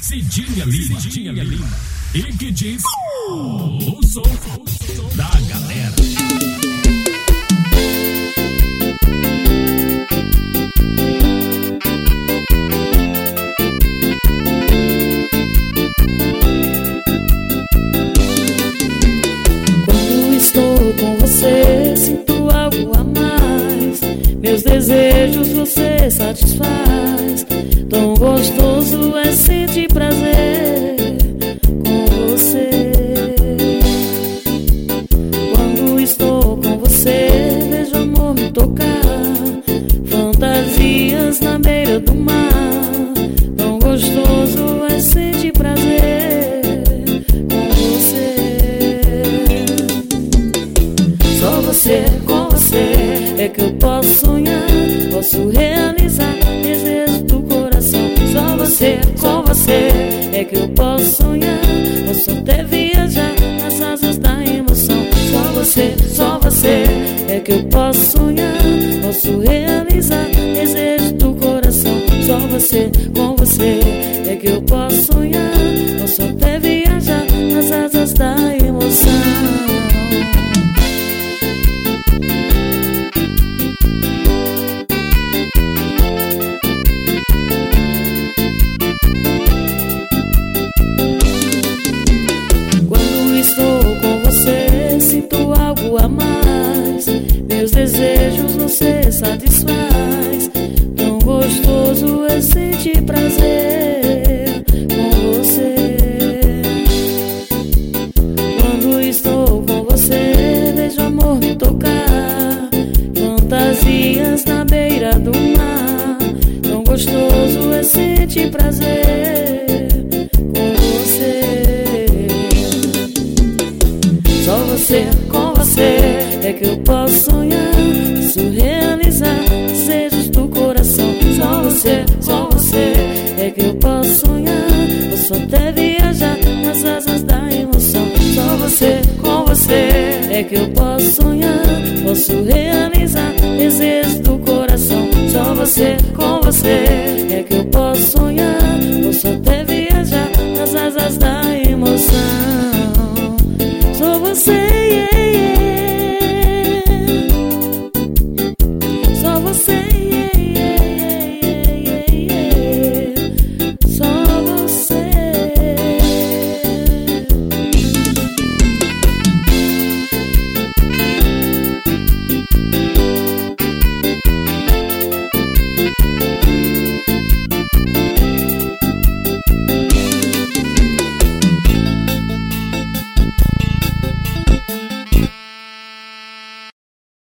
Cidinha Lima. E que diz o som da galera. Quando estou com você, sinto algo a mais. Meus desejos você satisfaz. Tão gostoso é sentir prazer com você. Quando estou com você, vejo amor me tocar. Fantasias na beira do mar. Tão gostoso é sentir prazer com você. Só você, com você é que eu posso sonhar. Posso realizar desejos do coração. Só você, com você é que eu posso sonhar. Posso até viajar nas asas da emoção. Só você é que eu posso sonhar. Posso realizar desejos do coração. Só você, com você é que eu posso sonhar. Posso até viajar nas asas da emoção. Algo a mais, meus desejos você satisfaz. Tão gostoso é sentir prazer com você. Quando estou com você, vejo amor me tocar. Fantasias na beira do mar. Tão gostoso é sentir prazer com você. Só você, com você é que eu posso sonhar. Posso realizar desejos do coração. Só você, com você é que eu posso sonhar. Posso até viajar nas asas da emoção. Só você, com você é que eu posso sonhar. Posso realizar desejos do coração. Só você, com você